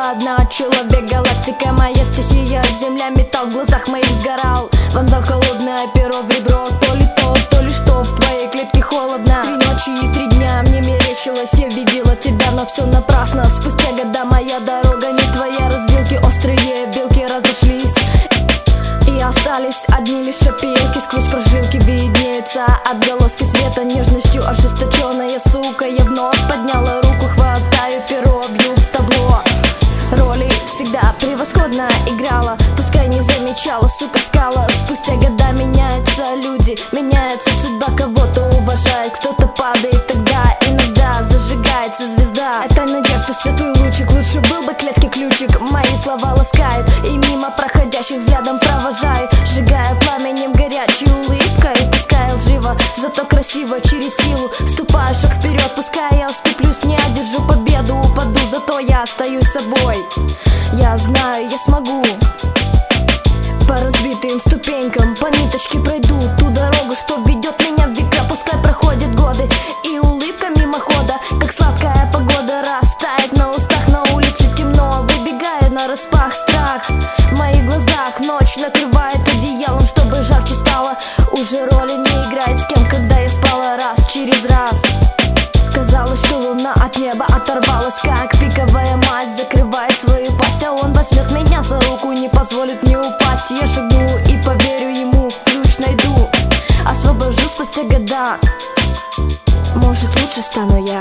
одна, человек, галактика, моя стихия. Земля, металл, в глазах моих сгорал. Вонзал холодное перо в ребро. То ли то, то ли что, в твоей клетке холодно. 3 ночи и 3 дня мне мерещилось, я видела тебя, но все напрасно. Спустя года моя дорога не твоя, развилки острые, белки разошлись, и остались одни лишь опилки. Сквозь прожилки виднеются отголоски света, нежностью ожесточенная сука. Я вновь подняла руку, хватаю перо, бью в табло. Роли всегда превосходно играла, пускай не замечала, сука, скала. Спустя года меняются люди, меняется судьба, кого-то уважает, кто-то падает, тогда иногда зажигается звезда. Это надежда, светлый лучик, лучше был бы клетки ключик. Мои слова ласкают, и мимо проходящих взглядом провожаю, сжигая пламенем горячей улыбкой. Пускай лживо, зато красиво, через силу ступаю шаг вперед. Пускай я уступлюсь, не одержу победу, упаду, зато я остаюсь собой. Я знаю, я смогу по разбитым ступенькам, по ниточке пройду ту дорогу, что ведет меня в века. Пускай проходят годы, и улыбка мимохода, как сладкая погода, растает на устах. На улице темно, выбегаю на распах, страх в моих глазах, ночь накрывает одеялом, чтобы жарче стало. Уже роли не играет с кем, когда я спала раз через раз. Казалось, что луна от неба оторвалась, как пиковая мать закрывает свою пасть. А он возьмет меня за руку, не позволит мне упасть. Я шагну и поверю ему, ключ найду, освобожу спустя года. Может, лучше стану я.